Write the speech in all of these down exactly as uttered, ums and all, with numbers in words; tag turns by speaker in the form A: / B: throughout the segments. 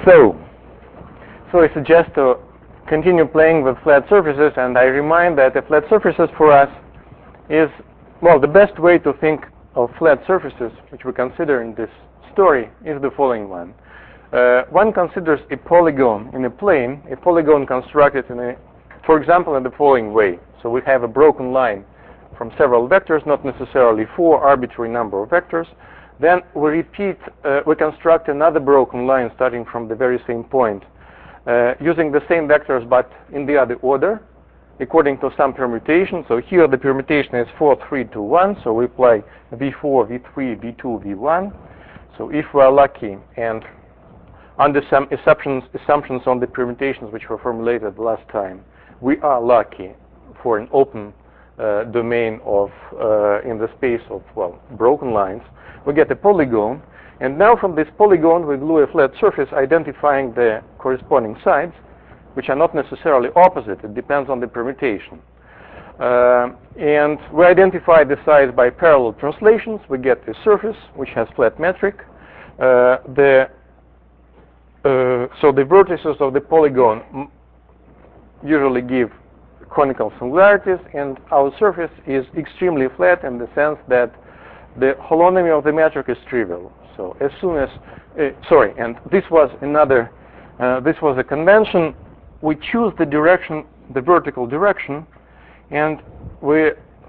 A: So, so I suggest to continue playing with flat surfaces, and I remind that the flat surfaces for us is, well, the best way to think of flat surfaces, which we consider in this story, is the following one. Uh, one considers a polygon in a plane, a polygon constructed in a, for example, in the following way. So we have a broken line from several vectors, not necessarily four, arbitrary number of vectors. Then we repeat, uh, we construct another broken line starting from the very same point, uh, using the same vectors but in the other order, according to some permutation. So here the permutation is four, three, two, one. So we apply v four, v three, v two, v one. So if we are lucky, and under some assumptions, assumptions on the permutations which were formulated last time, we are lucky for an open uh, domain of uh, in the space of, well, broken lines. We get a polygon, and now from this polygon we glue a flat surface identifying the corresponding sides, which are not necessarily opposite. It depends on the permutation. Uh, and we identify the sides by parallel translations. We get a surface which has flat metric. Uh, the uh, so the vertices of the polygon usually give conical singularities, and our surface is extremely flat in the sense that the holonomy of the metric is trivial. So as soon as, uh, sorry, and this was another, uh, this was a convention. We choose the direction, the vertical direction, and we,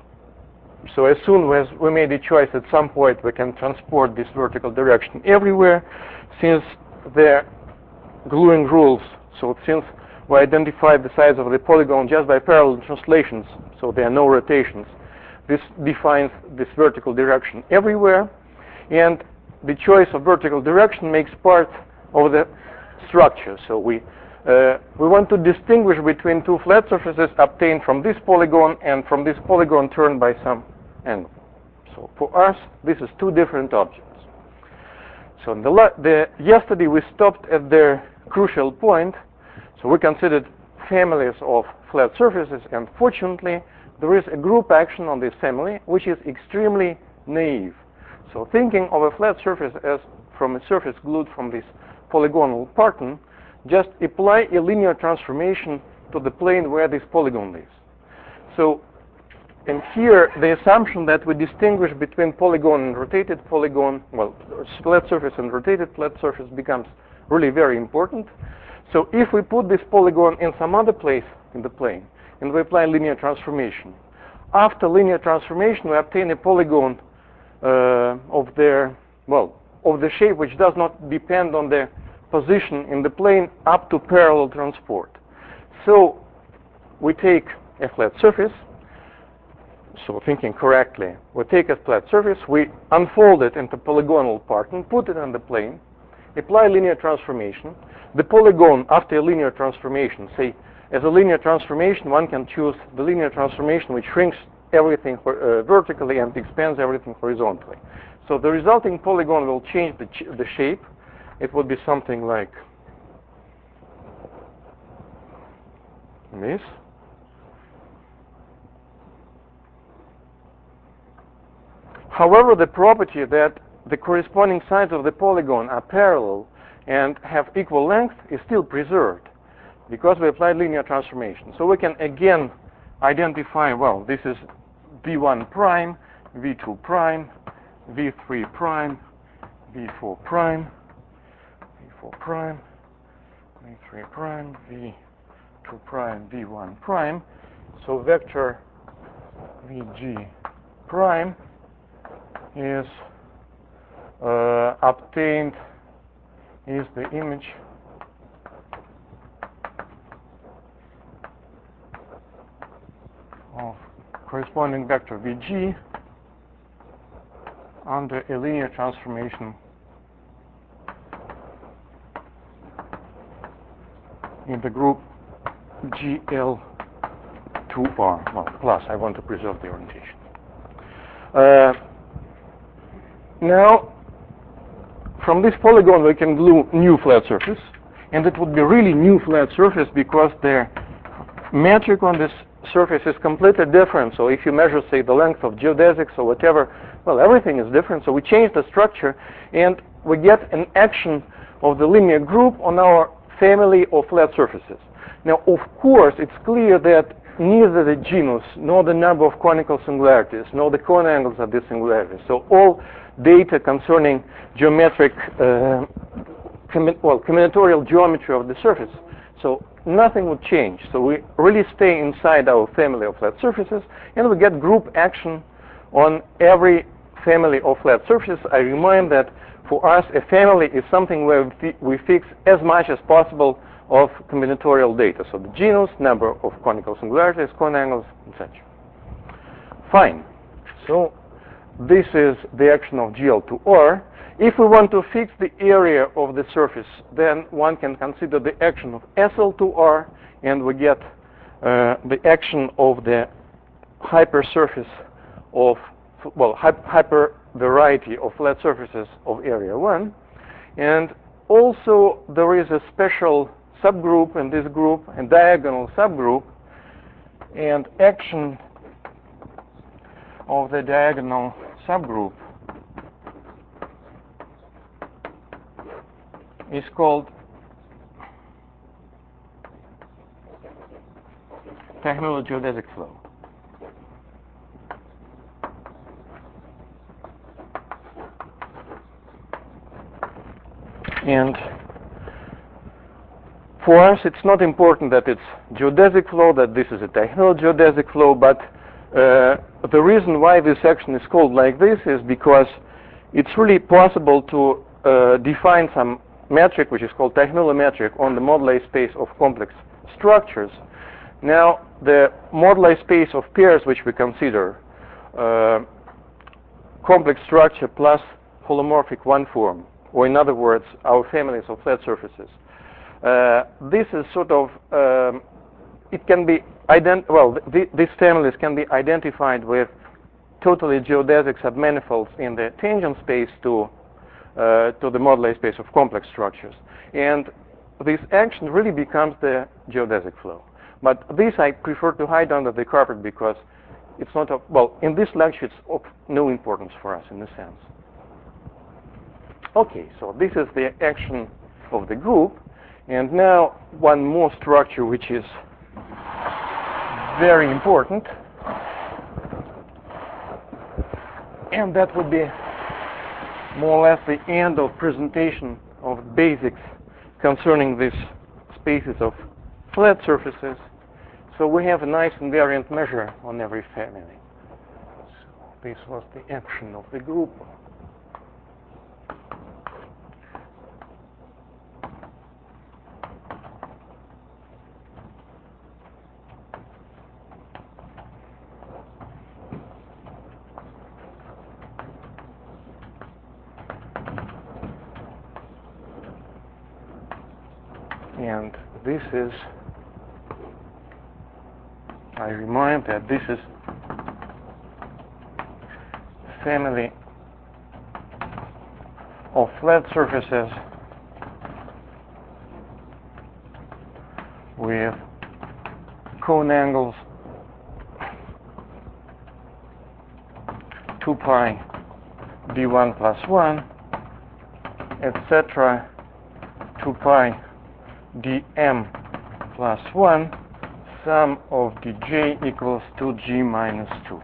A: so as soon as we made a choice at some point, we can transport this vertical direction everywhere, since the gluing rules, so since we identify the sides of the polygon just by parallel translations, so there are no rotations, this defines this vertical direction everywhere, and the choice of vertical direction makes part of the structure. So we uh, we want to distinguish between two flat surfaces obtained from this polygon and from this polygon turned by some angle. So for us, this is two different objects. So in the, the yesterday we stopped at the crucial point. So we considered families of flat surfaces, and fortunately there is a group action on this family which is extremely naive. So thinking of a flat surface as from a surface glued from this polygonal pattern, just apply a linear transformation to the plane where this polygon lives. So, and here the assumption that we distinguish between polygon and rotated polygon, well, flat surface and rotated flat surface becomes really very important. So if we put this polygon in some other place in the plane, and we apply linear transformation, after linear transformation we obtain a polygon uh, of their, well, of the shape which does not depend on the position in the plane up to parallel transport. So we take a flat surface, so thinking correctly, we take a flat surface, we unfold it into polygonal pattern, put it on the plane, apply linear transformation. The polygon after a linear transformation, say as a linear transformation, one can choose the linear transformation which shrinks everything uh, vertically and expands everything horizontally. So the resulting polygon will change the, ch the shape. It would be something like this. However, the property that the corresponding sides of the polygon are parallel and have equal length is still preserved because we applied linear transformation. So we can again identify, well, this is v one prime, v two prime, v three prime, v four prime, v four prime, v three prime, v two prime, v one prime. So vector vg prime is uh, obtained, is the image of corresponding vector vg under a linear transformation in the group G L two R. Well, plus I want to preserve the orientation. Uh, now, from this polygon we can glue new flat surface, and it would be really new flat surface because the metric on this surface is completely different. So if you measure, say, the length of geodesics or whatever, well, everything is different. So we change the structure, and we get an action of the linear group on our family of flat surfaces. Now, of course, it's clear that neither the genus, nor the number of conical singularities, nor the cone angles of these singularities, so all data concerning geometric, uh, combi well, combinatorial geometry of the surface, so nothing would change. So we really stay inside our family of flat surfaces, and we get group action on every family of flat surfaces. I remind that for us, a family is something where we fix as much as possible of combinatorial data. So the genus, number of conical singularities, cone angles, and such. Fine. So this is the action of G L two R. If we want to fix the area of the surface, then one can consider the action of S L two R, and we get uh, the action of the hypersurface of, well, hy hyper variety of flat surfaces of area one. And also there is a special subgroup in this group, a diagonal subgroup, and action of the diagonal subgroup is called Teichmuller geodesic flow. And for us, it's not important that it's geodesic flow, that this is a Teichmuller geodesic flow, but uh, the reason why this action is called like this is because it's really possible to uh, define some metric, which is called Teichmuller metric, on the moduli space of complex structures. Now, the moduli space of pairs, which we consider uh, complex structure plus holomorphic one form, or in other words, our families of flat surfaces. Uh, this is sort of, um, it can be, ident well, th these families can be identified with totally geodesic submanifolds in the tangent space to, uh, to the moduli space of complex structures. And this action really becomes the geodesic flow. But this I prefer to hide under the carpet because it's not, of, well, in this lecture it's of no importance for us in a sense. Okay, so this is the action of the group. And now one more structure which is very important, and that would be more or less the end of presentation of basics concerning these spaces of flat surfaces. So we have a nice invariant measure on every family. So this was the action of the group. And this is, I remind that this is family of flat surfaces with cone angles two pi d one plus one, et cetera, two pi dm plus one, sum of dj equals two g minus two.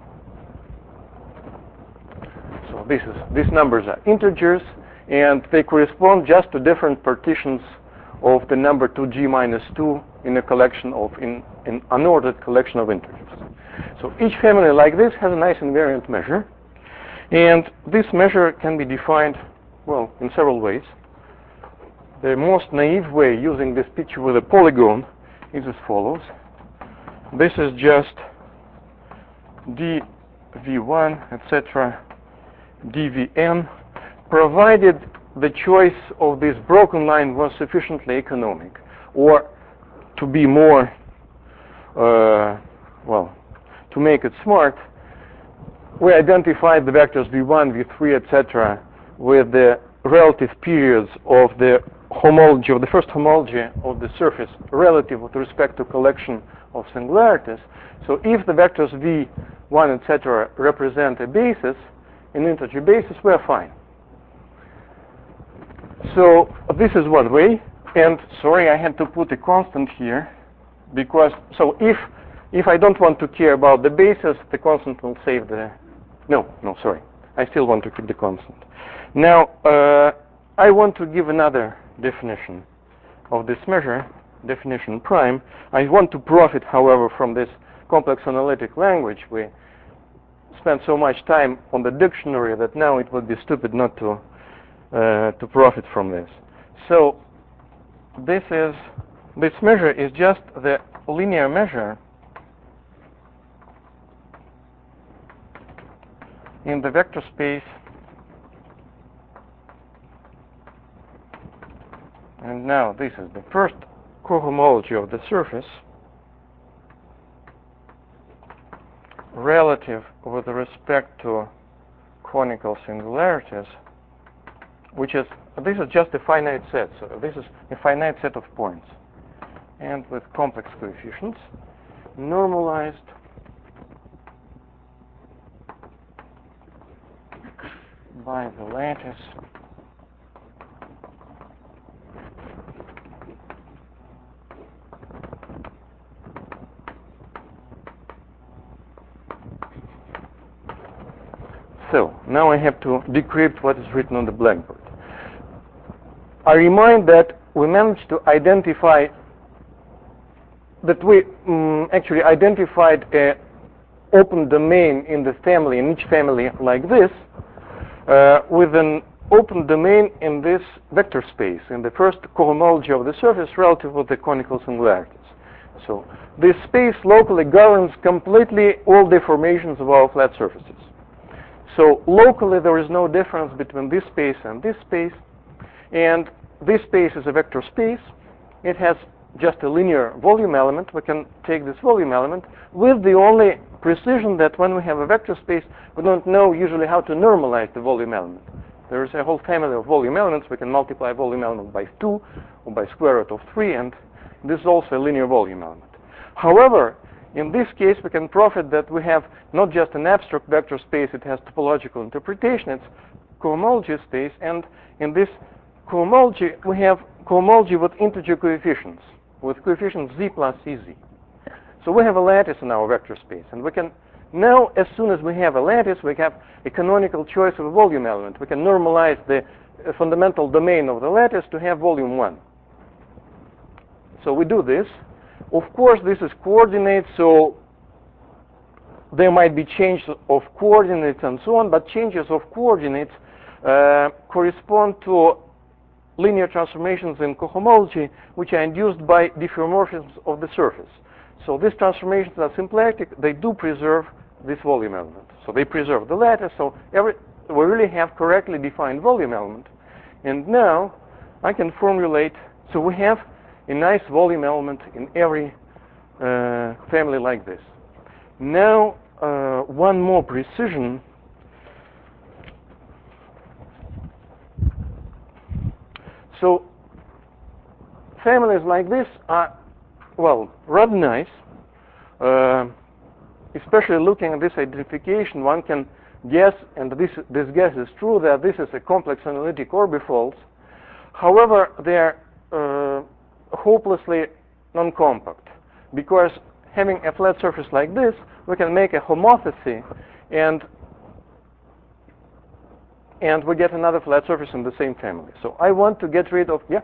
A: So this is, these numbers are integers, and they correspond just to different partitions of the number two g minus two in a collection of, in an unordered collection of integers. So each family like this has a nice invariant measure, and this measure can be defined, well, in several ways. The most naive way, using this picture with a polygon, is as follows. This is just d v one, et cetera, dvn, provided the choice of this broken line was sufficiently economic, or to be more, uh, well, to make it smart, we identified the vectors v one, v three, et cetera, with the relative periods of the homology, of the first homology of the surface relative with respect to collection of singularities. So if the vectors v one, et cetera, represent a basis, an integer basis, we're fine. So this is one way, and sorry, I had to put a constant here, because, so if, if I don't want to care about the basis, the constant will save the, no, no, sorry, I still want to keep the constant. Now, uh, I want to give another definition of this measure, definition prime. I want to profit, however, from this complex analytic language. We spent so much time on the dictionary that now it would be stupid not to uh, to profit from this. So this is this measure is just the linear measure in the vector space, and now this is the first cohomology of the surface relative with respect to conical singularities, which is, this is just a finite set, so this is a finite set of points, and with complex coefficients, normalized by the lattice So, now I have to decrypt what is written on the blackboard. I remind that we managed to identify, that we um, actually identified a open domain in the family, in each family like this, uh, with an open domain in this vector space, in the first cohomology of the surface relative with the conical singularities. So, this space locally governs completely all deformations of our flat surfaces. So locally there is no difference between this space and this space, and this space is a vector space. It has just a linear volume element. We can take this volume element with the only precision that when we have a vector space, we don't know usually how to normalize the volume element. There is a whole family of volume elements. We can multiply volume element by two or by square root of three, and this is also a linear volume element. However, in this case, we can profit that we have not just an abstract vector space, it has topological interpretation, it's cohomology space, and in this cohomology, we have cohomology with integer coefficients, with coefficients z plus cz. So we have a lattice in our vector space, and we can, now as soon as we have a lattice, we have a canonical choice of a volume element. We can normalize the uh, fundamental domain of the lattice to have volume one. So we do this. Of course, this is coordinates, so there might be changes of coordinates and so on, but changes of coordinates uh, correspond to linear transformations in cohomology, which are induced by diffeomorphisms of the surface. So these transformations are symplectic. They do preserve this volume element. So they preserve the lattice. So every, we really have correctly defined volume element. And now I can formulate, so we have a nice volume element in every uh, family like this. Now, uh, one more precision. So, families like this are, well, rather nice. Uh, especially looking at this identification, one can guess, and this, this guess is true, that this is a complex analytic orbifolds. However, they are uh, hopelessly non-compact, because having a flat surface like this, we can make a homothéty, and and we get another flat surface in the same family. So I want to get rid of, yeah?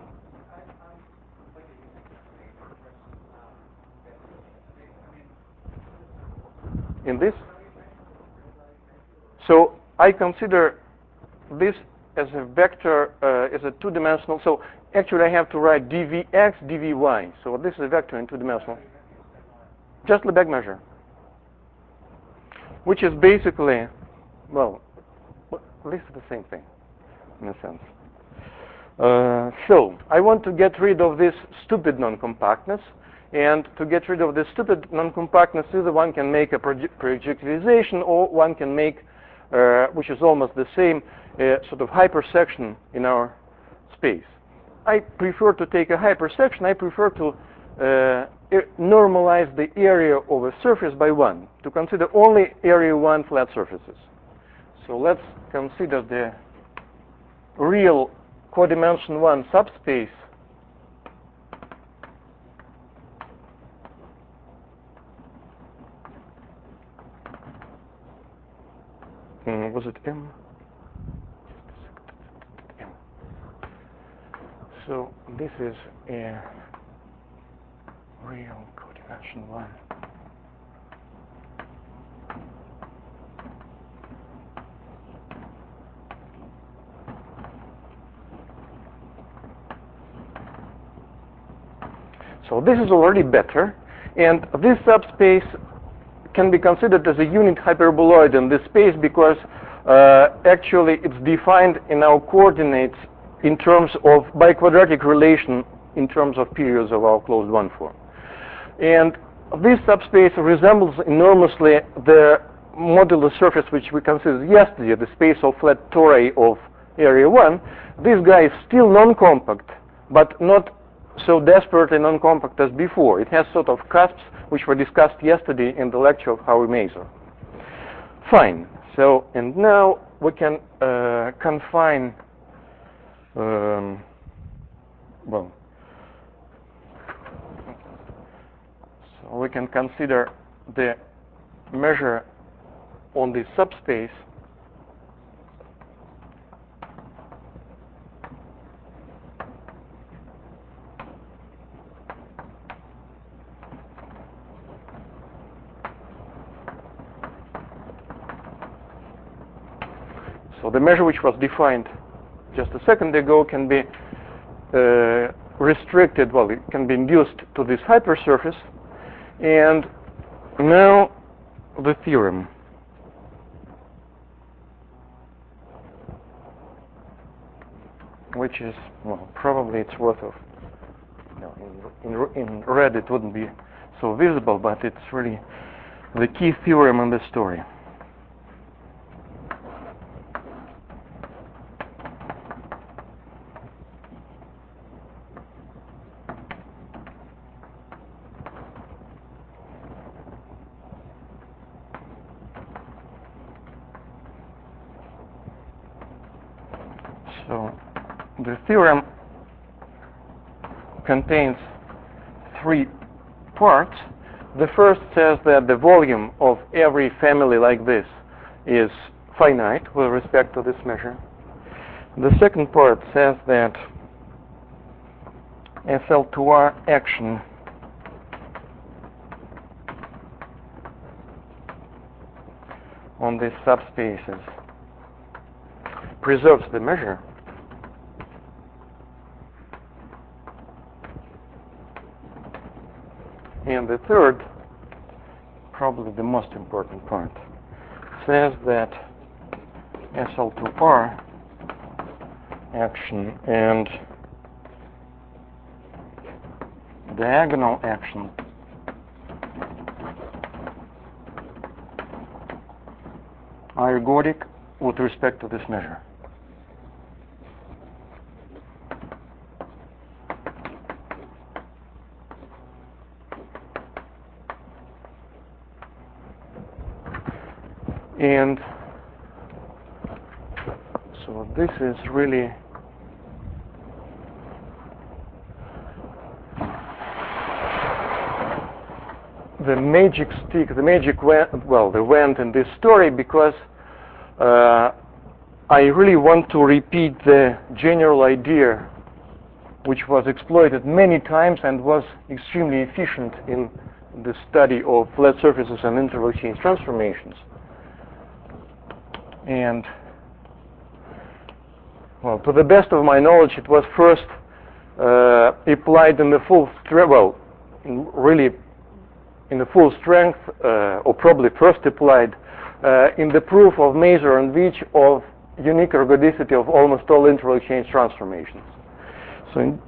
A: In this? So I consider this as a vector, uh, as a two-dimensional. So actually I have to write dvx, dvy. So this is a vector in two-dimensional. Just Lebesgue measure, which is basically, well, this is the same thing, in a sense. Uh, so I want to get rid of this stupid non-compactness, and to get rid of this stupid non-compactness, either one can make a projectilization, or one can make, uh, which is almost the same, uh, sort of hypersection in our space. I prefer to take a hypersection. I prefer to uh, normalize the area of a surface by one, to consider only area one flat surfaces. So let's consider the real codimension one subspace mm, was it M? M. So this is a real codimension one. So this is already better, and this subspace can be considered as a unit hyperboloid in this space because uh, actually it's defined in our coordinates in terms of biquadratic relation in terms of periods of our closed one form. And this subspace resembles enormously the modular surface which we considered yesterday, the space of flat tori of area one. This guy is still non-compact, but not so desperately non-compact as before. It has sort of cusps which were discussed yesterday in the lecture of Howie Mazur. Fine. So, and now we can uh, confine, um, well, so we can consider the measure on this subspace So the measure which was defined just a second ago can be uh, restricted, well, it can be induced to this hypersurface. And now the theorem. Which is, well, probably it's worth of, you know, in, in, in red it wouldn't be so visible, but it's really the key theorem in this story. So the theorem contains three parts. The first says that the volume of every family like this is finite with respect to this measure. The second part says that S L two R action on these subspaces preserves the measure. And the third, probably the most important part, says that S L two R action and diagonal action are ergodic with respect to this measure. And so this is really the magic stick, the magic wand, well, the wand in this story, because uh, I really want to repeat the general idea which was exploited many times and was extremely efficient in the study of flat surfaces and interval change transformations. And, well, to the best of my knowledge, it was first uh, applied in the full strength, well, in really in the full strength, uh, or probably first applied uh, in the proof of Mazur and Veitch of unique ergodicity of almost all interval change transformations. So, in,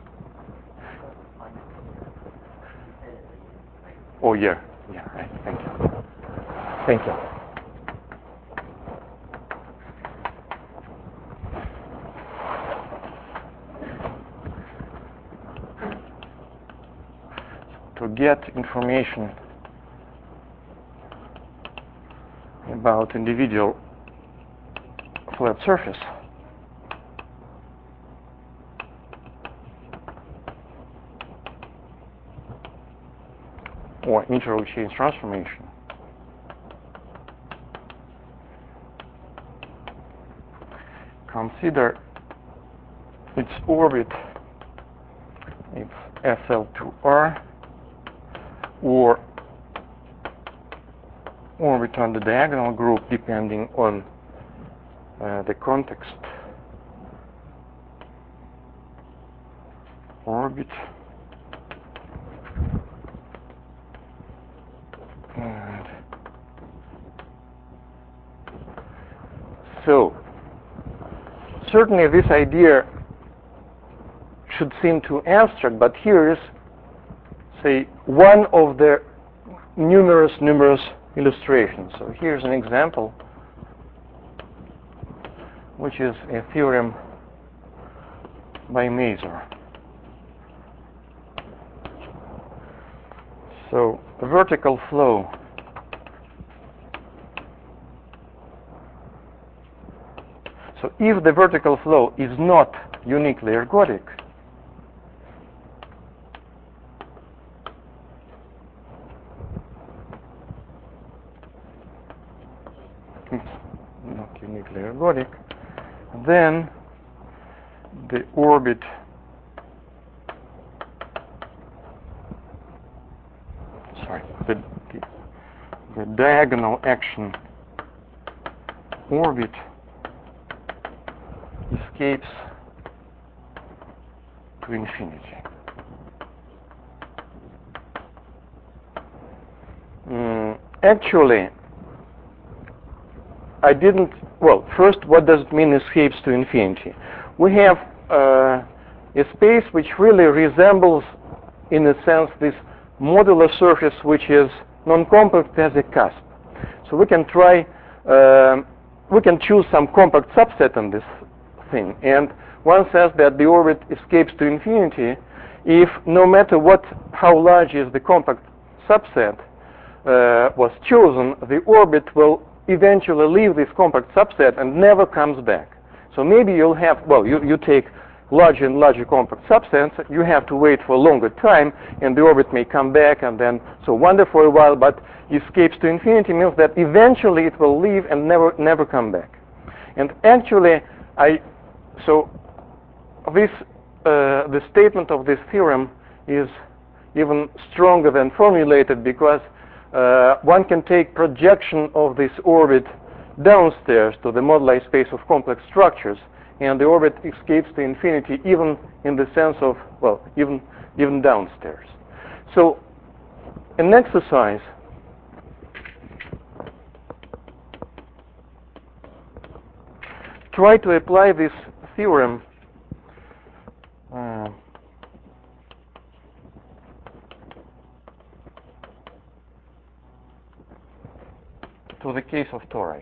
A: oh yeah, yeah, right. Thank you, thank you. To get information about individual flat surface, or integral change transformation. Consider its orbit, it's S L two R, or orbit on the diagonal group depending on uh, the context. Orbit and so certainly this idea should seem too abstract, but here is, say, one of the numerous, numerous illustrations. So here's an example, which is a theorem by Mazur. So the vertical flow so if the vertical flow is not uniquely ergodic, it's not uniquely ergodic, then the orbit sorry the, the, the diagonal action orbit escapes to infinity. Mm, actually, I didn't, well, first, what does it mean escapes to infinity? We have uh, a space which really resembles, in a sense, this modular surface which is non-compact as a cusp. So we can try, uh, we can choose some compact subset on this thing, and one says that the orbit escapes to infinity if no matter what, how large is the compact subset uh, was chosen, the orbit will eventually leave this compact subset and never comes back. So maybe you'll have, well, you, you take larger and larger compact subsets, you have to wait for a longer time, and the orbit may come back and then so wander for a while, but escapes to infinity means that eventually it will leave and never never come back. And actually, I so this uh, the statement of this theorem is even stronger than formulated, because uh, one can take projection of this orbit downstairs to the moduli space of complex structures, and the orbit escapes to infinity even in the sense of, well, even even downstairs. So an exercise try to apply this theorem uh, to the case of tori.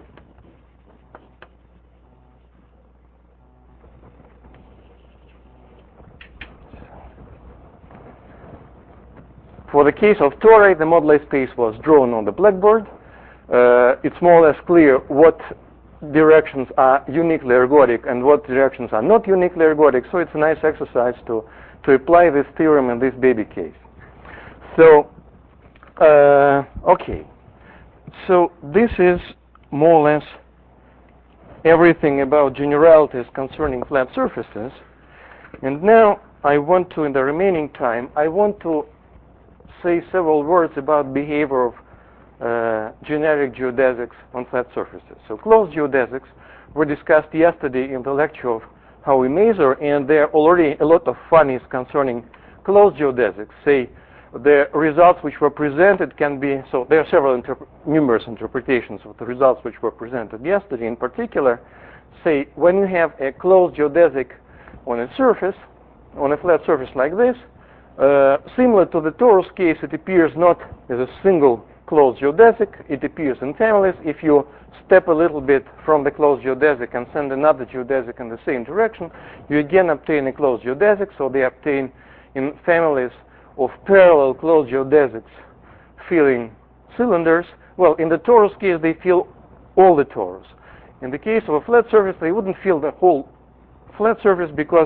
A: For the case of tori, the moduli space was drawn on the blackboard. Uh, it's more or less clear what directions are uniquely ergodic and what directions are not uniquely ergodic, so it's a nice exercise to, to apply this theorem in this baby case. So, uh, okay. So this is more or less everything about generalities concerning flat surfaces. And now I want to, in the remaining time, I want to say several words about behavior of uh, generic geodesics on flat surfaces. So closed geodesics were discussed yesterday in the lecture of Howie Mazur, and there are already a lot of funnies concerning closed geodesics. Say the results which were presented can be, so there are several interp numerous interpretations of the results which were presented yesterday. In particular, say when you have a closed geodesic on a surface, on a flat surface like this, uh, similar to the torus case, it appears not as a single closed geodesic, it appears in families. If you step a little bit from the closed geodesic and send another geodesic in the same direction, you again obtain a closed geodesic, so they obtain in families of parallel closed geodesics filling cylinders. Well, in the torus case, they fill all the torus. In the case of a flat surface, they wouldn't fill the whole flat surface, because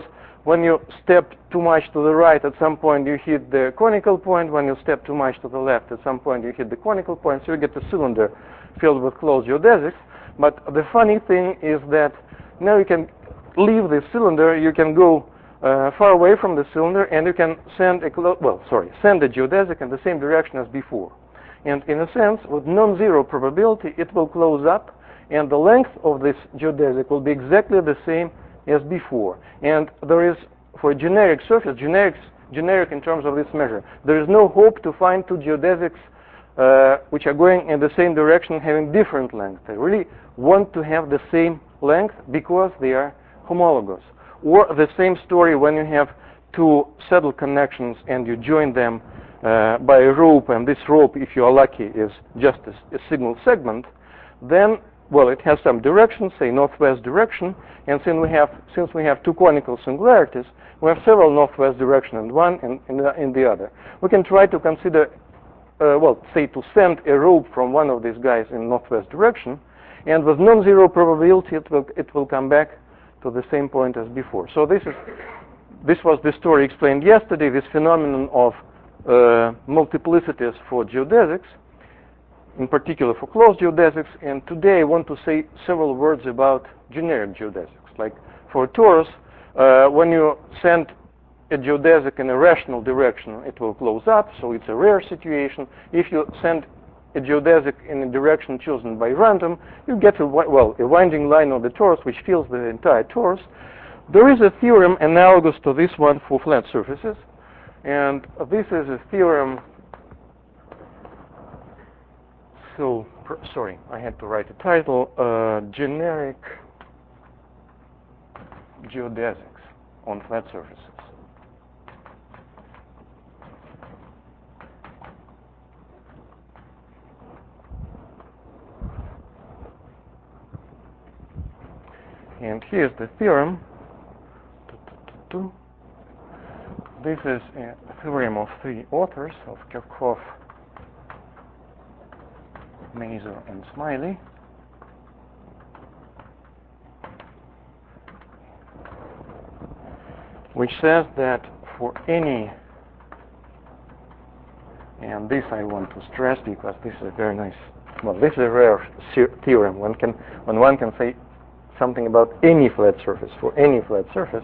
A: when you step too much to the right, at some point you hit the conical point. When you step too much to the left, at some point you hit the conical point. So you get a cylinder filled with closed geodesics. But the funny thing is that now you can leave the cylinder. You can go uh, far away from the cylinder, and you can send a well, sorry, send a geodesic in the same direction as before. And in a sense, with non-zero probability, it will close up, and the length of this geodesic will be exactly the same as before. And there is, for a generic surface, generic, generic in terms of this measure, there is no hope to find two geodesics uh, which are going in the same direction having different lengths. They really want to have the same length because they are homologous. Or the same story when you have two saddle connections and you join them uh, by a rope, and this rope, if you are lucky, is just a, a single segment, then, well, it has some direction, say northwest direction, and since we have since we have two conical singularities, we have several northwest direction in one and in the, in the other. We can try to consider, uh, well, say to send a rope from one of these guys in northwest direction, and with non-zero probability, it will it will come back to the same point as before. So this is this was the story explained yesterday. This phenomenon of uh, multiplicities for geodesics, in particular for closed geodesics, and today I want to say several words about generic geodesics. Like for a torus, uh, when you send a geodesic in a rational direction, it will close up, so it's a rare situation. If you send a geodesic in a direction chosen by random, you get a, well, a winding line of the torus which fills the entire torus. There is a theorem analogous to this one for flat surfaces, and this is a theorem. So, sorry, I had to write a title, uh, Generic Geodesics on Flat Surfaces. And here's the theorem. This is a theorem of three authors, of Kirchhoff, Mazur, and Smiley. Which says that for any, and this I want to stress because this is a very nice, well, this is a rare theorem. One can, when one can say something about any flat surface, for any flat surface,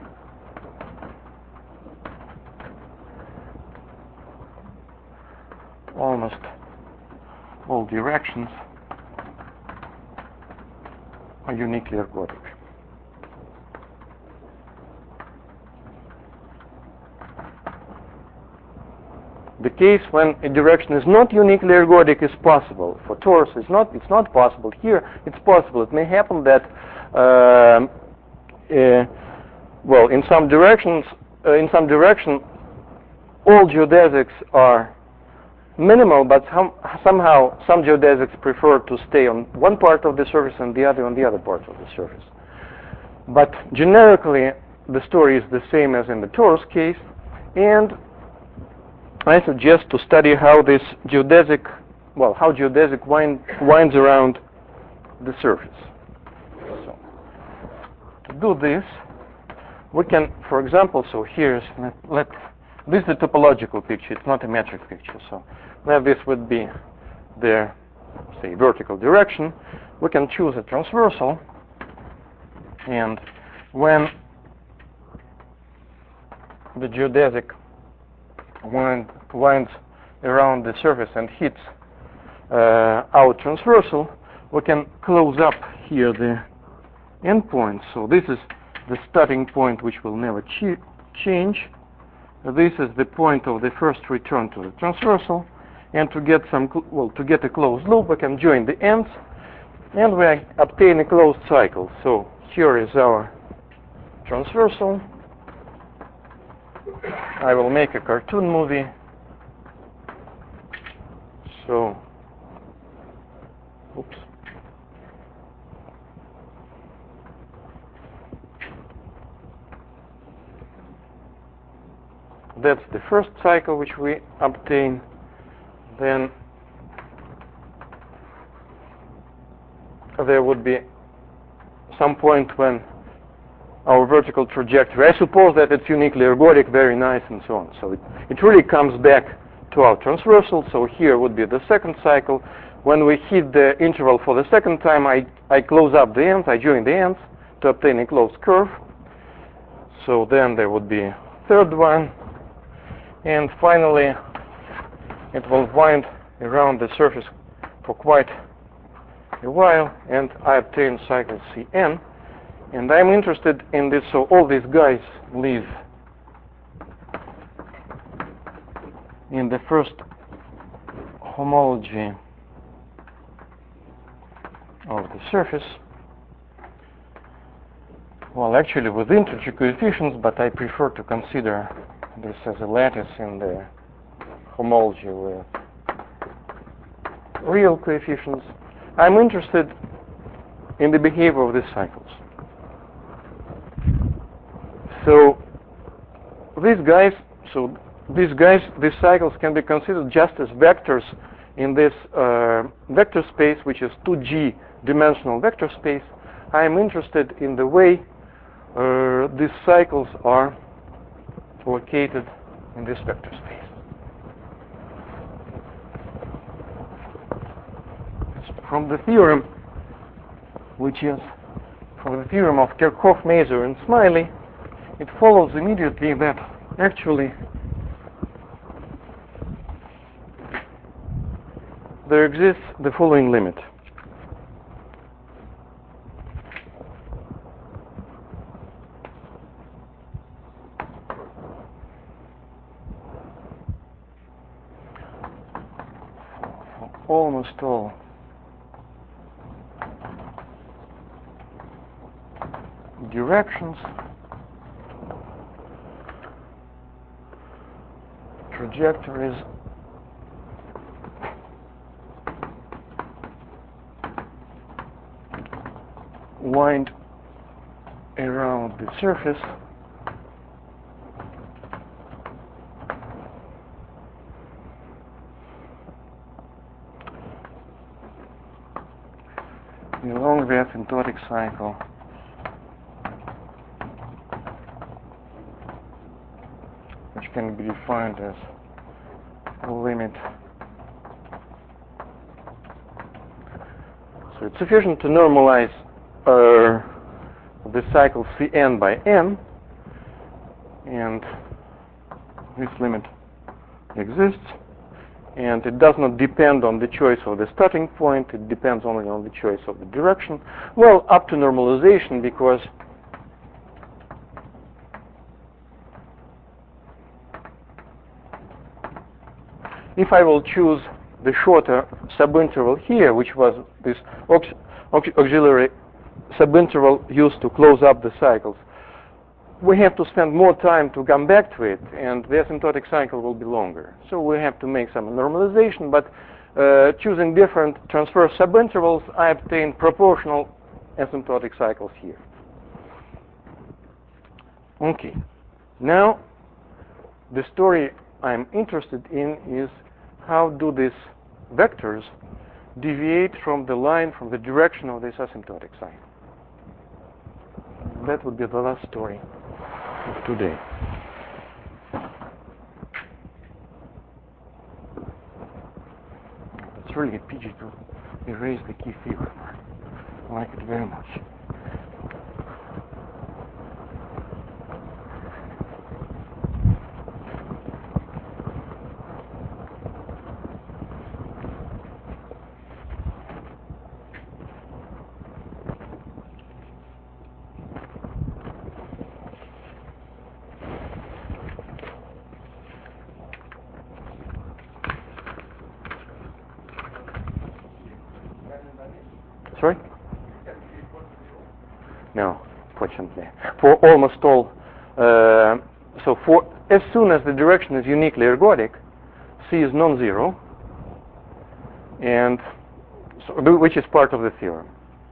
A: almost all directions are uniquely ergodic. The case when a direction is not uniquely ergodic is possible. For torus, it's not. It's not possible. Here, it's possible. It may happen that, uh, uh, well, in some directions, uh, in some direction, all geodesics are minimal, but some, somehow some geodesics prefer to stay on one part of the surface and the other on the other part of the surface. But generically, the story is the same as in the torus case, and I suggest to study how this geodesic, well, how geodesic wind, winds around the surface. So, to do this, we can, for example, so here's, let, let this is a topological picture, it's not a metric picture. So now this would be the, say, vertical direction. We can choose a transversal, and when the geodesic wind, winds around the surface and hits uh, our transversal, we can close up here the endpoint. So this is the starting point which will never ch change. This is the point of the first return to the transversal, and to get some, well, to get a closed loop, we can join the ends, and we obtain a closed cycle. So here is our transversal. I will make a cartoon movie. So, oops. That's the first cycle which we obtain. Then there would be some point when our vertical trajectory. I suppose that it's uniquely ergodic, very nice, and so on. So it, it really comes back to our transversal. So here would be the second cycle. When we hit the interval for the second time, I, I close up the ends, I join the ends to obtain a closed curve. So then there would be a third one. And finally, it will wind around the surface for quite a while, and I obtain cycle C N. And I'm interested in this, so all these guys live in the first homology of the surface. Well, actually with integer coefficients, but I prefer to consider this as a lattice in the homology with real coefficients. I'm interested in the behavior of these cycles. So these guys, so these guys, these cycles can be considered just as vectors in this uh, vector space, which is two G dimensional vector space. I am interested in the way uh, these cycles are located in this vector space. From the theorem, which is from the theorem of Kerckhoff, Mazur, and Smiley, it follows immediately that actually there exists the following limit. For almost all directions, trajectories wind around the surface along the asymptotic cycle which can be defined as limit. So it's sufficient to normalize uh, the cycle Cn by n, and this limit exists, and it does not depend on the choice of the starting point, it depends only on the choice of the direction. Well, up to normalization, because if I will choose the shorter subinterval here, which was this aux aux auxiliary subinterval used to close up the cycles, we have to spend more time to come back to it, and the asymptotic cycle will be longer. So we have to make some normalization, but uh, choosing different transverse subintervals, I obtain proportional asymptotic cycles here. Okay. Now, the story I'm interested in is how do these vectors deviate from the line, from the direction of this asymptotic cycle. That would be the last story of today. It's really a pity to erase the key figure. I like it very much. Sorry? No, fortunately. For almost all, uh, so for as soon as the direction is uniquely ergodic, C is non-zero, and so, which is part of the theorem.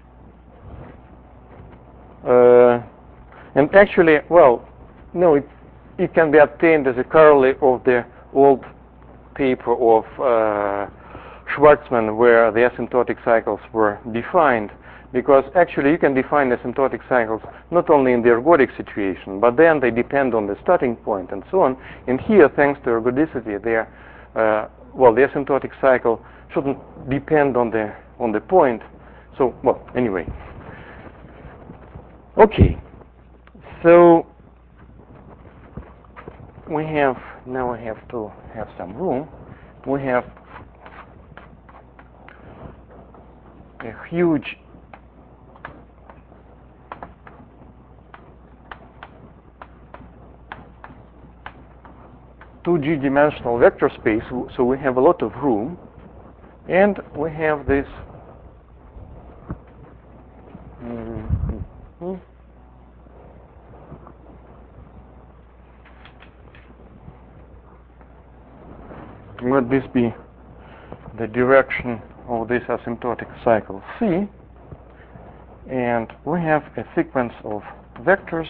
A: Uh, and actually, well, no, it, it can be obtained as a corollary of the old paper of uh, Schwartzman, where the asymptotic cycles were defined. because actually you can define asymptotic cycles not only in the ergodic situation, but then they depend on the starting point and so on. And here, thanks to ergodicity, they are, uh, well, the asymptotic cycle shouldn't depend on the on the point. So, well, anyway. Okay. So we have now we have to have some room. We have a huge two G dimensional vector space, so we have a lot of room, and we have this mm-hmm. Let this be the direction of this asymptotic cycle C, and we have a sequence of vectors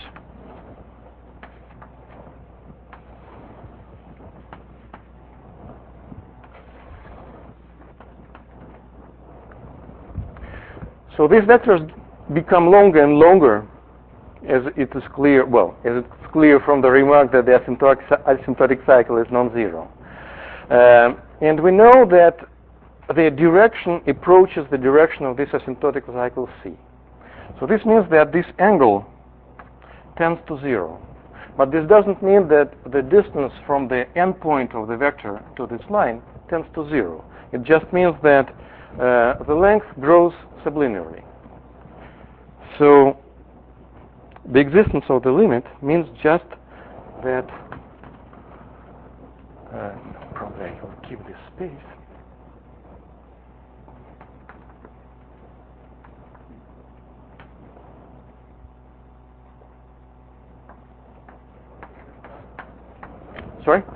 A: so these vectors become longer and longer as it is clear, well, as it's clear from the remark that the asymptotic, asymptotic cycle is non-zero. Um, and we know that the direction approaches the direction of this asymptotic cycle C. So this means that this angle tends to zero. But this doesn't mean that the distance from the endpoint of the vector to this line tends to zero. It just means that uh, the length grows sublinearly. So the existence of the limit means just that uh, probably I will keep this space. Sorry?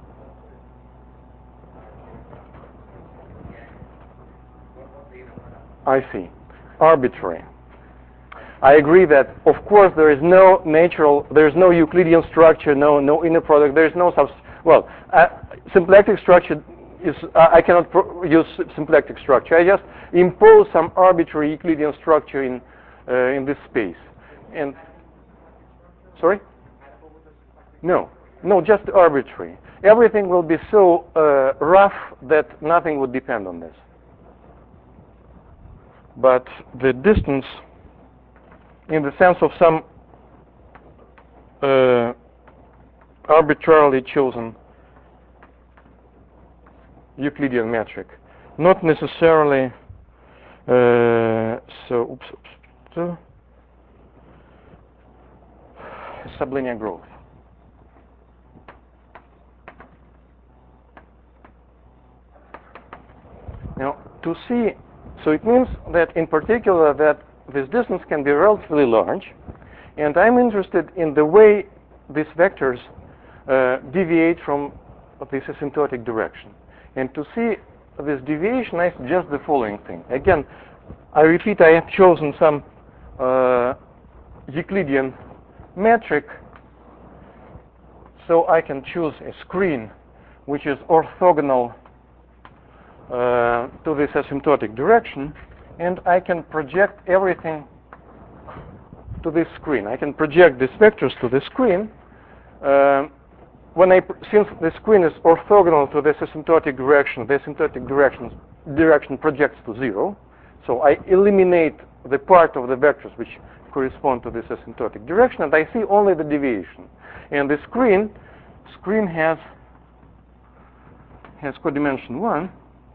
A: I see. Arbitrary. I agree that, of course, there is no natural, there is no Euclidean structure, no no inner product, there is no subs. Well, uh, symplectic structure is uh, I cannot pro use symplectic structure. I just impose some arbitrary Euclidean structure in uh, in this space. And sorry? No, no, just arbitrary. Everything will be so uh, rough that nothing would depend on this. But the distance, in the sense of some uh, arbitrarily chosen Euclidean metric, not necessarily uh, so oops, oops, so sublinear growth. Now, to see, so it means that in particular that this distance can be relatively large, and I'm interested in the way these vectors uh, deviate from this asymptotic direction. And to see this deviation, I suggest the following thing. Again, I repeat, I have chosen some uh, Euclidean metric, so I can choose a screen which is orthogonal uh, to this asymptotic direction, and I can project everything to this screen. I can project these vectors to the screen. Uh, when I, since the screen is orthogonal to this asymptotic direction, the asymptotic direction, direction projects to zero. So I eliminate the part of the vectors which correspond to this asymptotic direction, and I see only the deviation. And the screen, screen has has codimension one,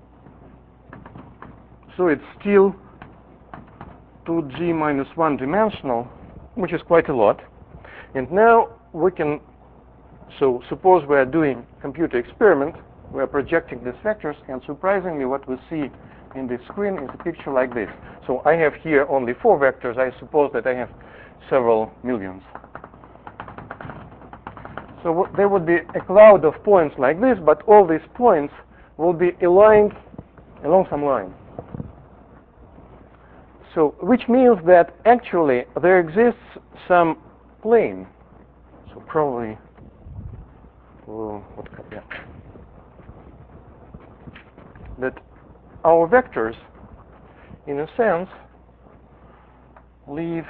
A: so it's still two G minus one dimensional, which is quite a lot. And now we can, so suppose we are doing computer experiment, we are projecting these vectors, and surprisingly what we see in the screen is a picture like this. So I have here only four vectors. I suppose that I have several millions. So there would be a cloud of points like this, but all these points will be aligned along some line. So, which means that actually there exists some plane. So probably, oh, what could be? That our vectors, in a sense, leave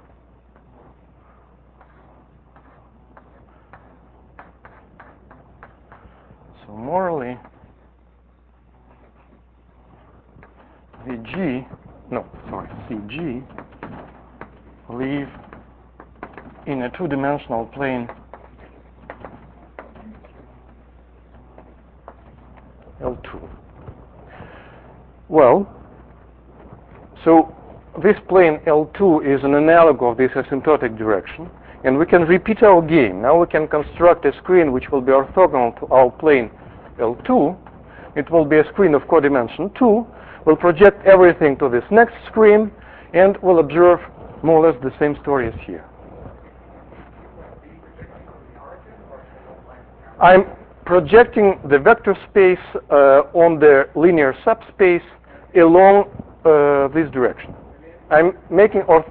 A: so morally the G, no, sorry, C G live in a two-dimensional plane L two. Well, so this plane L two is an analog of this asymptotic direction, and we can repeat our game. Now we can construct a screen which will be orthogonal to our plane L two. It will be a screen of codimension two. We'll project everything to this next screen, and we'll observe more or less the same story as here. I'm projecting the vector space uh, on the linear subspace along uh, this direction. I'm making orth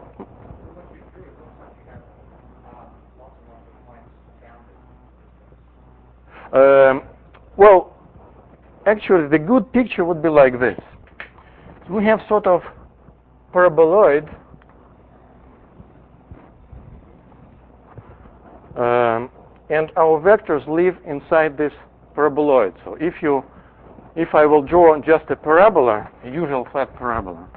A: um, well, actually, the good picture would be like this. We have sort of paraboloid um, and our vectors live inside this paraboloid. So if you, if I will draw just a parabola, a usual flat parabola,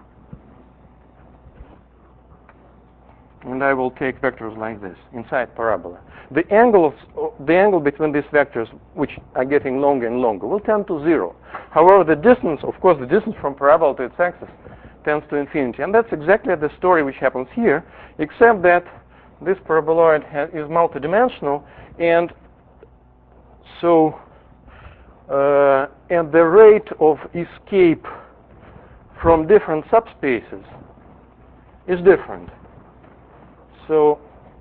A: and I will take vectors like this inside parabola, the angle of, the angle between these vectors, which are getting longer and longer, will tend to zero. However, the distance, of course, the distance from parabola to its axis tends to infinity, and that's exactly the story which happens here, except that this paraboloid is multidimensional, and so uh, and the rate of escape from different subspaces is different. So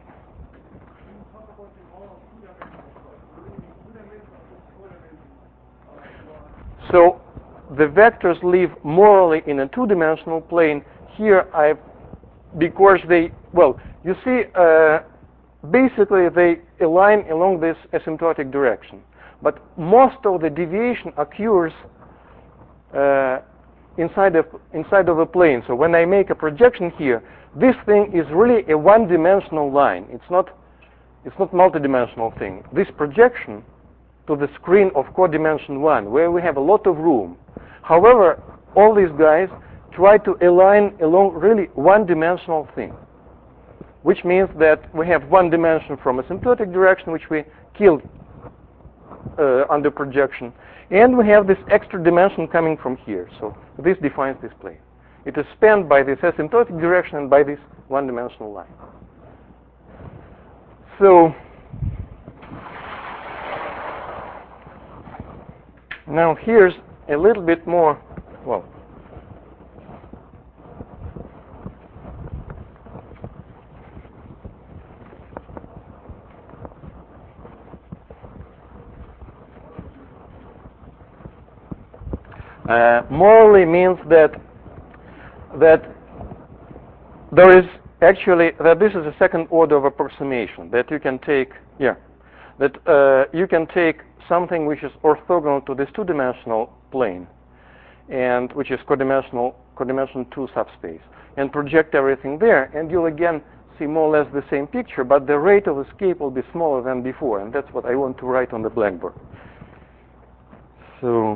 A: so the vectors live morally in a two-dimensional plane. Here I, because they, well, you see, uh, basically they align along this asymptotic direction. But most of the deviation occurs uh, inside of, inside of a plane. So when I make a projection here, this thing is really a one-dimensional line. It's not, it's not multidimensional thing. This projection to the screen of codimension one, where we have a lot of room. However, all these guys try to align along really one-dimensional thing, which means that we have one dimension from asymptotic direction, which we killed uh, under projection, and we have this extra dimension coming from here. So this defines this plane. It is spanned by this asymptotic direction and by this one-dimensional line. So now here's a little bit more, well, uh, morally means that that there is actually, that this is a second order of approximation, that you can take, yeah, that uh, you can take something which is orthogonal to this two-dimensional plane, and which is codimensional, codimension two subspace, and project everything there, and you'll again see more or less the same picture, but the rate of escape will be smaller than before, and that's what I want to write on the blackboard. So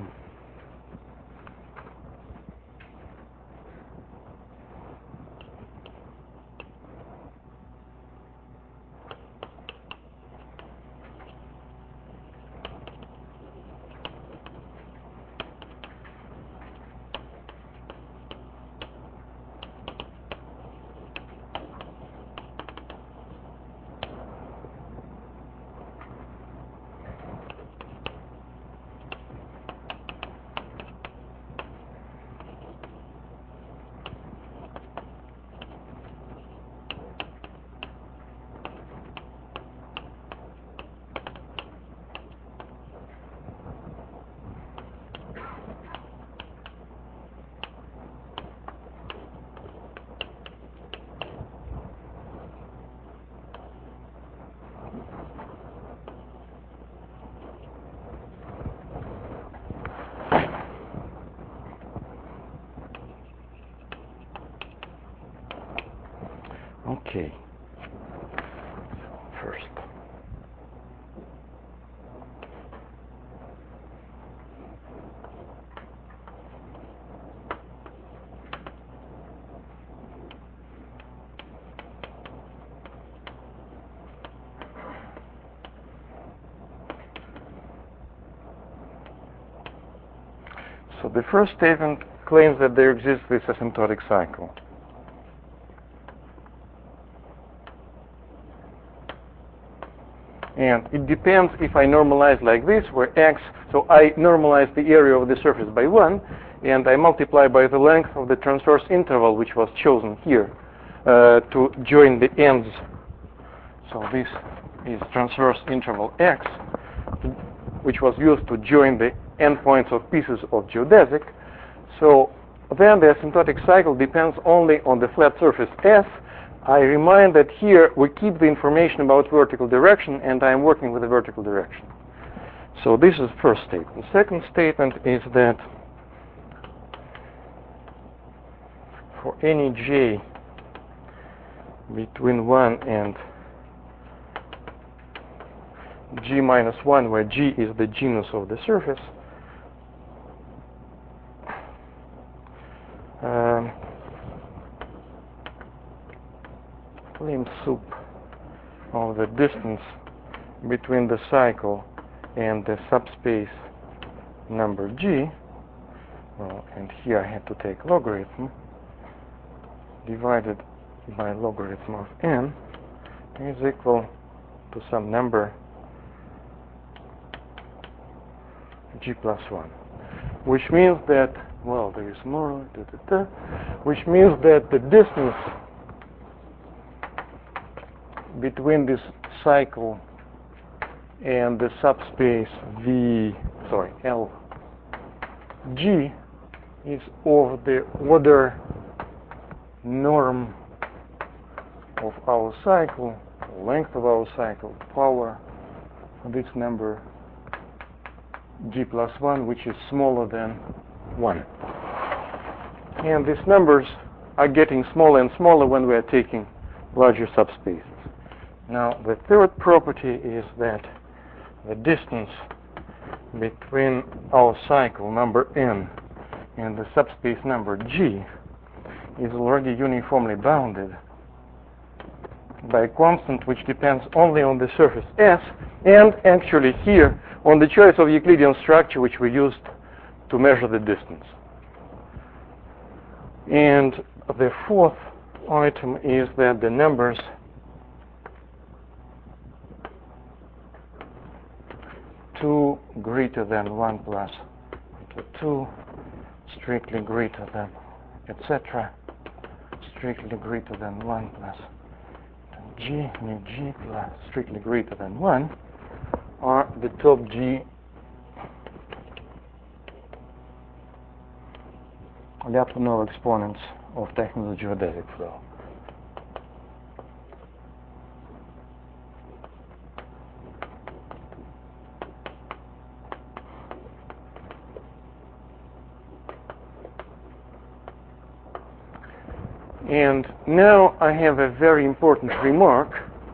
A: K. First. So the first statement claims that there exists this asymptotic cycle. And it depends if I normalize like this, where x, so I normalize the area of the surface by one, and I multiply by the length of the transverse interval, which was chosen here uh, to join the ends. So this is transverse interval x, which was used to join the endpoints of pieces of geodesic. So then the asymptotic cycle depends only on the flat surface S. I remind that here we keep the information about vertical direction, and I'm working with the vertical direction. So this is the first statement. The second statement is that for any j between one and g minus one, where g is the genus of the surface, um, lim sup of the distance between the cycle and the subspace number g, well, and here I have to take logarithm, divided by logarithm of n, is equal to some number g plus one, which means that, well, there is more, da, da, da, which means that the distance between this cycle and the subspace V, sorry, L G is of the order norm of our cycle, length of our cycle, power this number G plus one, which is smaller than one. And these numbers are getting smaller and smaller when we are taking larger subspaces. Now, the third property is that the distance between our cycle number n and the subspace number g is already uniformly bounded by a constant which depends only on the surface S, and actually here on the choice of Euclidean structure which we used to measure the distance. And the fourth item is that the numbers two greater than one plus two, strictly greater than, et cetera, strictly greater than one plus g, mu g plus strictly greater than one, are the top G Lyapunov exponents of technical geodesic flow. And now I have a very important remark.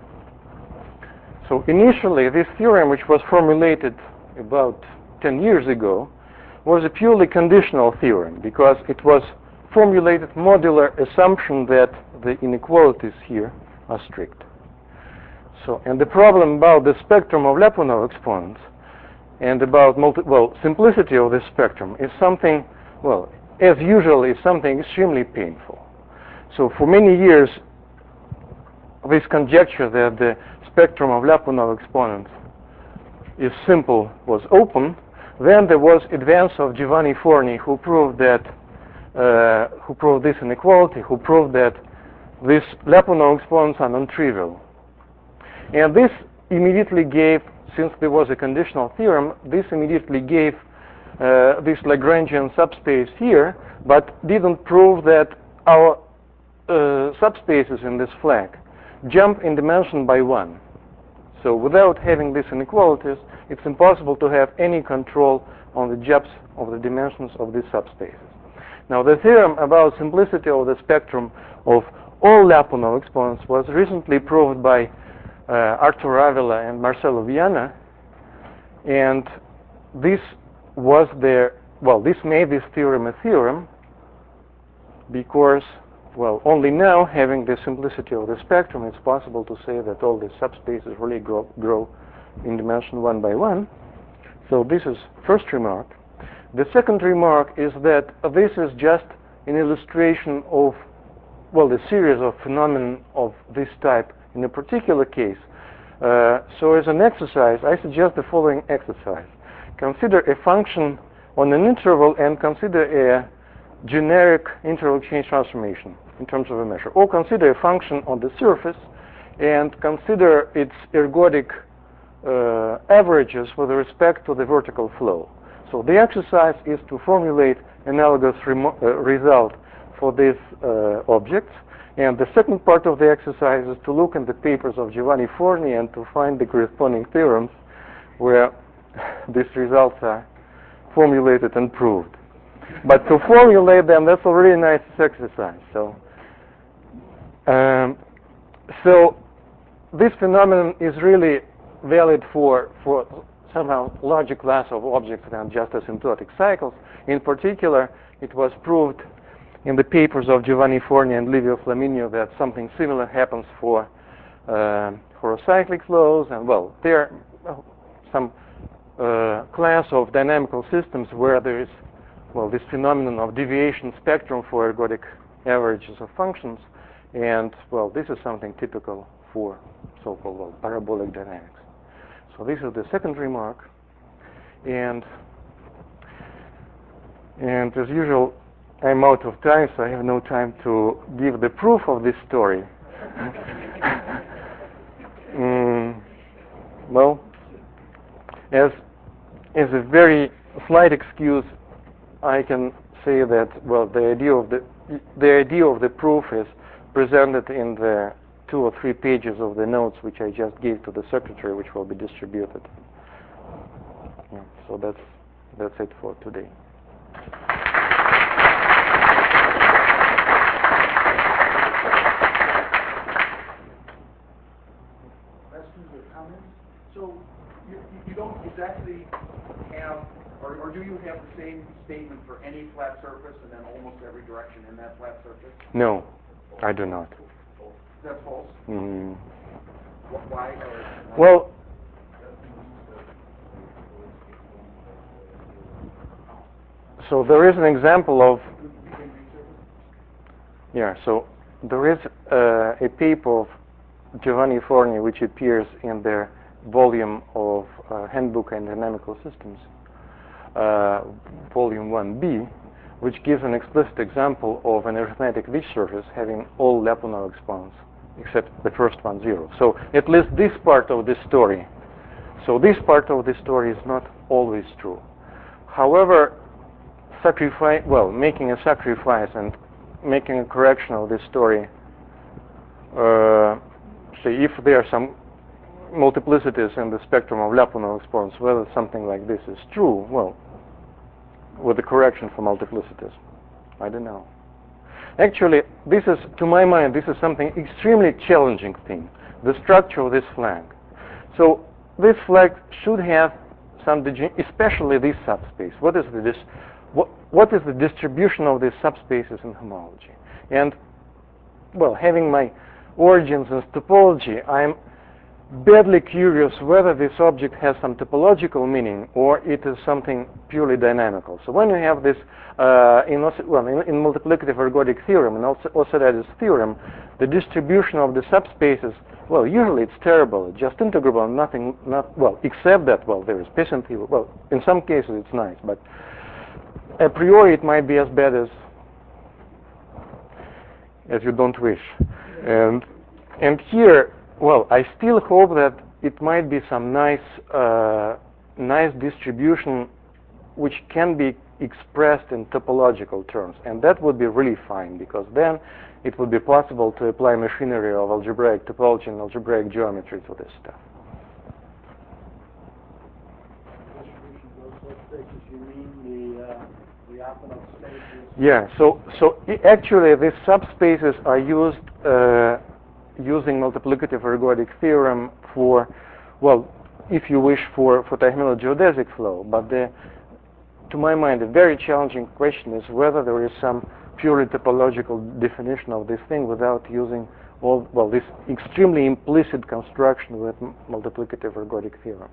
A: So initially, this theorem, which was formulated about ten years ago, was a purely conditional theorem because it was formulated modular assumption that the inequalities here are strict. So, and the problem about the spectrum of Lyapunov exponents and about multi well simplicity of the spectrum is something, well, as usual, is something extremely painful. So for many years, this conjecture that the spectrum of Lyapunov exponents is simple was open. Then there was advance of Giovanni Forni, who proved that, uh, who proved this inequality, who proved that these Lyapunov exponents are non-trivial. And this immediately gave, since there was a conditional theorem, this immediately gave uh, this Lagrangian subspace here, but didn't prove that our uh, subspaces in this flag jump in dimension by one. So without having these inequalities, it's impossible to have any control on the jumps of the dimensions of these subspaces. Now, the theorem about simplicity of the spectrum of all Lyapunov exponents was recently proved by uh, Artur Avila and Marcelo Viana, and this was their, well, this made this theorem a theorem because, well, only now, having the simplicity of the spectrum, it's possible to say that all the subspaces really grow, grow in dimension one by one. So this is first remark. The second remark is that this is just an illustration of, well, the series of phenomena of this type in a particular case. Uh, so as an exercise, I suggest the following exercise. Consider a function on an interval and consider a generic interval exchange transformation in terms of a measure. Or consider a function on the surface and consider its ergodic uh, averages with respect to the vertical flow. So the exercise is to formulate analogous remo uh, result for these uh, objects. And the second part of the exercise is to look in the papers of Giovanni Forni and to find the corresponding theorems where these results are formulated and proved. But to formulate them, that's a really nice exercise. So, um, so this phenomenon is really valid for for somehow larger class of objects than just asymptotic cycles. In particular, it was proved in the papers of Giovanni Forni and Livio Flaminio that something similar happens for uh, horocyclic flows, and well, there are some uh, class of dynamical systems where there is, well, this phenomenon of deviation spectrum for ergodic averages of functions, and well, this is something typical for so-called, well, parabolic dynamics. So this is the second remark, and and as usual, I'm out of time, so I have no time to give the proof of this story. mm, well, as as a very slight excuse, I can say that, well, the idea of the the idea of the proof is presented in the two or three pages of the notes which I just gave to the secretary, which will be distributed. Yeah, so that's that's it for today.
B: Questions or comments? So you, you don't exactly have, or, or do you have the same statement for any flat surface and then almost every direction in that flat surface?
A: No, I do not.
B: That's false.
A: Mm.
B: Why? Or
A: well, so there is an example of, yeah, so there is uh, a paper of Giovanni Forni which appears in their volume of uh, Handbook and Dynamical Systems, uh, volume one B, which gives an explicit example of an arithmetic V surface having all Lyapunov exponents except the first one zero. So at least this part of the story, so this part of the story is not always true. However, sacrifice, well, making a sacrifice and making a correction of this story, uh, say if there are some multiplicities in the spectrum of Lyapunov exponents, whether something like this is true, well, with the correction for multiplicities, I don't know. Actually, this is, to my mind, this is something extremely challenging thing, the structure of this flag. So this flag should have some, especially this subspace. What is the dis what, what is the distribution of these subspaces in homology? And well, having my origins in topology, I'm badly curious whether this object has some topological meaning or it is something purely dynamical. So when you have this uh, in, well, in, in multiplicative ergodic theorem and also Osirides theorem, the distribution of the subspaces, well, usually it's terrible. It's just integrable, nothing, not well, except that, well, there is Peasant theorem. Well, in some cases it's nice, but a priori it might be as bad as as you don't wish. And and here, well, I still hope that it might be some nice, uh, nice distribution which can be expressed in topological terms, and that would be really fine, because then it would be possible to apply machinery of algebraic topology and algebraic geometry to this stuff.
B: distribution goes
C: Subspaces, you mean the, uh, the Lyapunov spaces?
A: Yeah, so, so i- actually these subspaces are used uh, using multiplicative ergodic theorem for, well, if you wish, for, for Teichmüller geodesic flow. But the, to my mind, a very challenging question is whether there is some purely topological definition of this thing without using all, well, this extremely implicit construction with m- multiplicative ergodic theorem.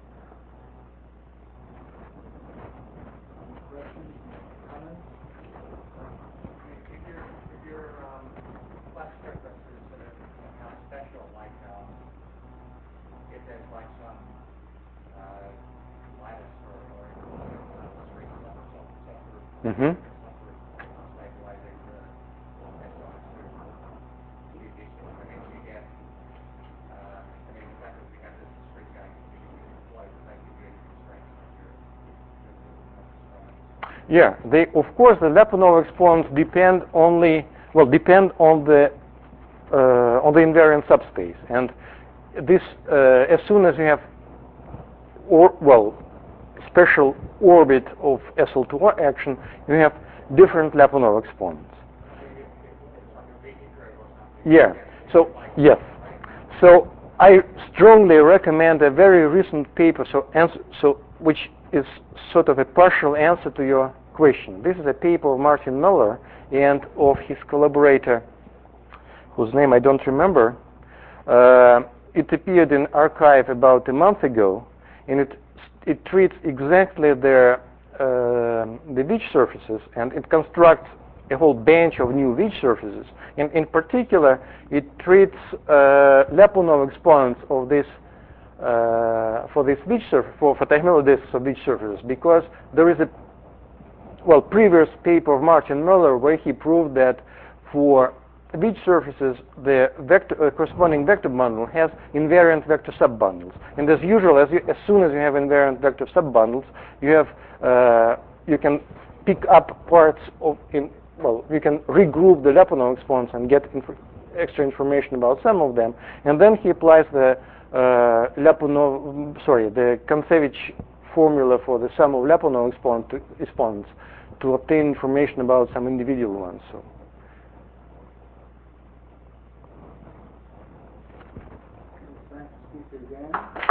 C: Questions, comments?
D: If your if your um, flat surfaces that are somehow special, like um, if there's like some uh, lattice or or uh, street some some some sort of
A: Mm-hmm.
D: some sort of stabilizing the S O extrusion, you, you, I mean you get uh, I mean the fact that we have this street going continuing to flow, does that give you any constraints on your your experiments?
A: Yeah, they, of course, the Lyapunov exponents depend only, well, depend on the uh, on the invariant subspace, and this uh, as soon as you have, or well, special orbit of S L two action, you have different Lyapunov exponents. Yeah. So yes. So I strongly recommend a very recent paper. So answer, so which is sort of a partial answer to your question. This is a paper of Martin Miller and of his collaborator, whose name I don't remember. Uh, it appeared in Archive about a month ago, and it it treats exactly the uh, the Veitch surfaces, and it constructs a whole bench of new Veitch surfaces. And in particular, it treats uh, Lyapunov exponents of this uh, for this Veitch surface, for for Teichmüller disks of Veitch surfaces, because there is a well previous paper of Martin Miller where he proved that for Veitch surfaces, the vector, uh, corresponding vector bundle has invariant vector subbundles, and as usual, as, you, as soon as you have invariant vector subbundles, you have uh, you can pick up parts of in well, you can regroup the Lyapunov exponents and get inf extra information about some of them, and then he applies the uh, Lyapunov, sorry, the Kontsevich formula for the sum of Lyapunov exponent to, exponents to obtain information about some individual ones. So.
C: Thanks, speaker again.